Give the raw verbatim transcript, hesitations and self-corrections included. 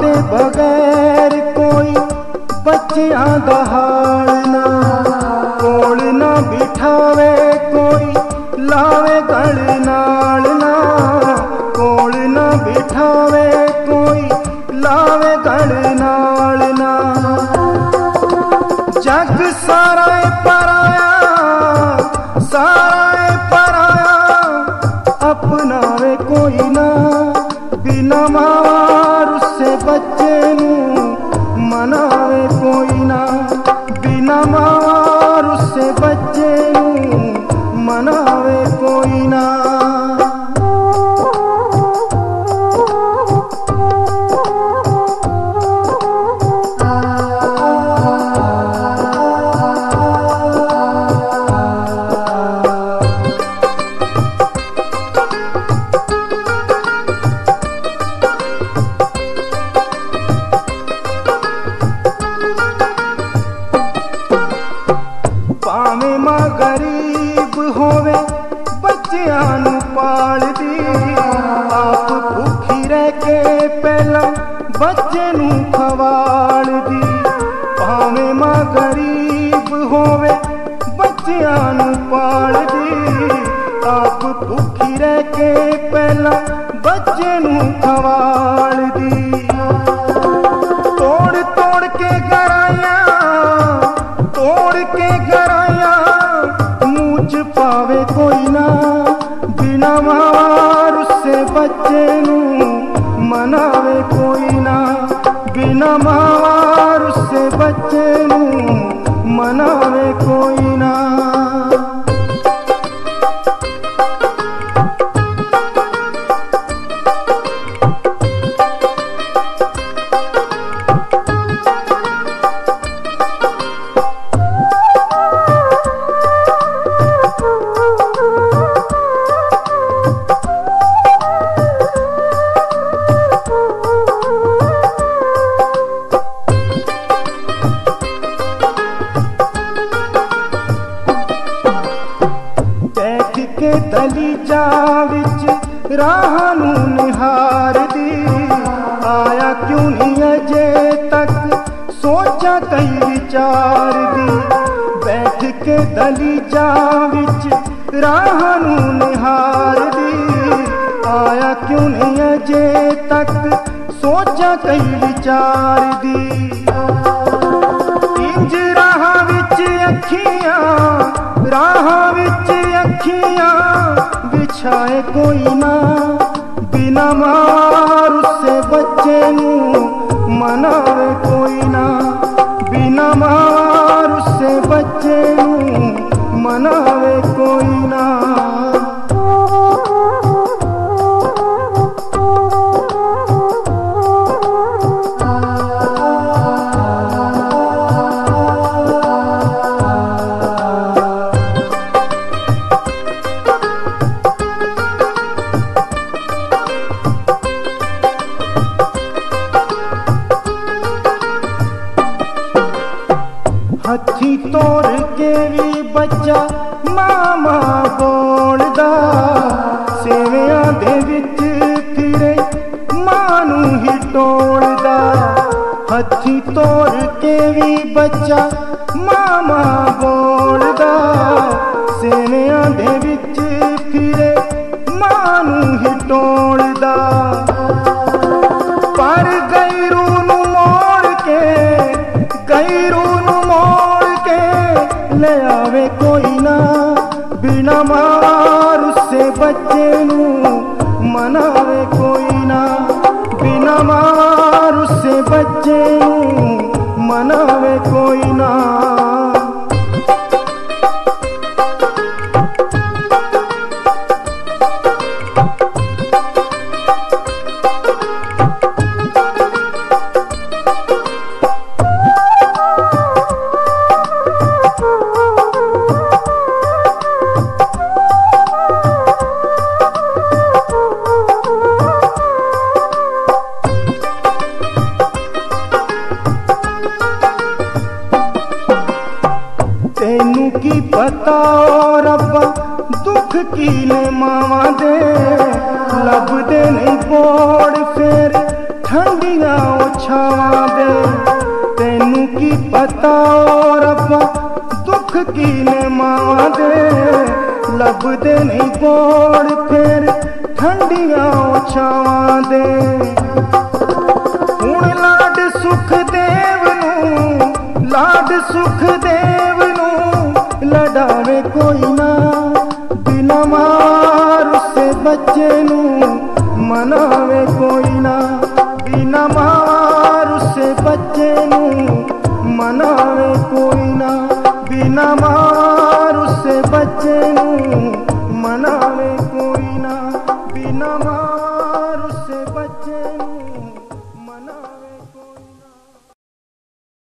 दे बगैर कोई बच्चियां दा हाल ना, कोल ना बिठावे कोई लावे गल नाल ना, कोल ना बिठावे कोई लावे गल नाल ना। जग सारा पराया, सारा पराया, अपनावे कोई ना, बिना मार उससे बच्चे नू मनावे कोई ना, बिना मार उससे बच्चे नू मनावे कोई ना। भावें मां गरीब होवे बच्चियां नू पालदी, आप भुखी रह के पहला बच्चे नू खवालदी। भावें मां गरीब होवे बच्चियां नू पालदी, आप भुखी रह के पहला बच्चे नू खवालदी। तोड़ तोड़ के गराइयां, तोड़ के गराइयां मुँह च पावे कोई ना, बिना मार उससे बच्चे नू मनावे कोई ना, बिना मार उससे बच्चे नू मनावे कोई ना। के दलीजा विच राह नू निहारदी, आया क्यों नहीं अजे तक सोचा कई विचार दी। बैठ के दलीजा विच राह नू निहारदी, आया क्यों नहीं अजे तक सोचा कई विचार दी। इंज राह विच अखियां, राह विच अखियां बिछाए कोई ना, बिना मार उससे बच्चे नू मनावे कोई ना, बिना मार उससे बच्चे नू मनावे कोई ना। हथी तोड़ के भी बच्चा मामा बोलदा, सेवियां दे विच फिरे मां नू ही टोलदा। हथी तोड़ के भी बच्चा मामा बोलदा, सेवियां दे विच फिरे मां नू ही टोलदा। पर गैरू नू मोड़ के, गैरू नू मोड़ के ले आवे कोई ना, बिना मार उससे बच्चे नू मनावे कोई ना, बिना मार उससे बच्चे नू मनावे कोई ना। तेनू की पता रब्बा दुख की ने मावा दे, लभदे नहीं बोड़ फिर ठंडियां छावां दे। तैनू की पता रब्बा दुख की ने मावां दे। लभदे नहीं बोड़ फिर ठंडियां छावां दे। हुण लाड सुखदेव नूं, लाड सुखदेव नूं लड़ावे कोई ना। बिना मार उसे बच्चे नूं मनावे कोई ना। बिना मार उसे बच्चे नूं मनावे कोई ना। बिना मार उसे बच्चे नूं